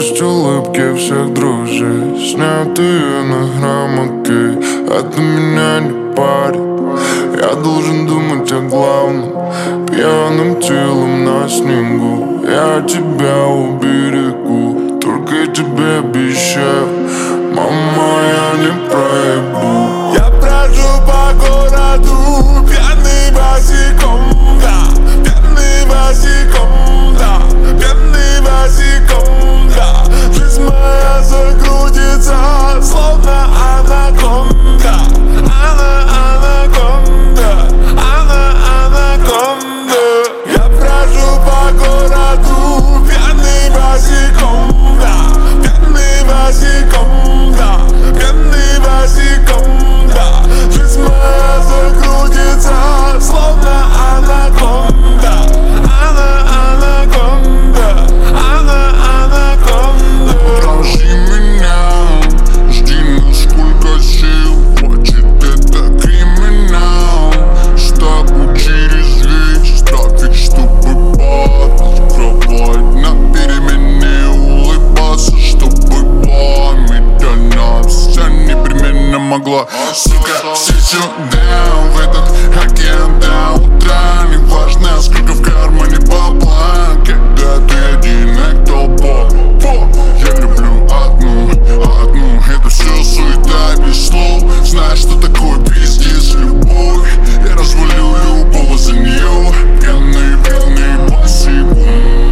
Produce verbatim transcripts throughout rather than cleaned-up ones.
Пусть улыбки всех друзей, снятые на граммоке, это меня не парит. Я должен думать о главном, пьяным телом на снегу. Я тебя уберегу, только тебе обещаю, мама, я не проебу. Я брожу по городу, пьяный босиком, да, пьяный босиком, да, пьяный босиком, да. Жизнь моя закрутится, словно анаконда, ана, анаконда, ана, анаконда. Я брожу по городу, пьяный босиком, да, пьяный босиком, да, пьяный босиком, да. Жизнь моя закрутится, словно анаконда, ана, анаконда, ана, анаконда. Дрожи меня, жди, насколько сил хватит, это криминал. Штабу через весь трафик, чтобы падать, кровать на перемене, улыбаться, чтобы память о нас вся непременно могла. Сука, все сюда, в этот океан до утра. Неважно, сколько в кармане бабла, когда ты один, а кто Бог. Я люблю одну, одну, это все суета без слов. Знаешь, что такое пиздец, любовь. Я развалю любого за нее. Пьяный, пьяный босиком.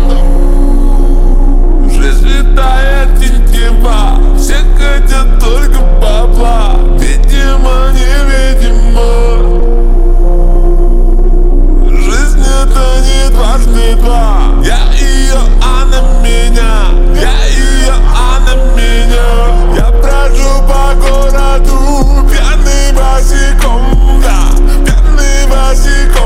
Жизнь летает тетива, все хотят только бабла. Видимо, невидимо. Жизнь это не дважды два. Я ее, она меня. Я ее, она меня. Я брожу по городу, пьяный босиком, да, пьяный босиком.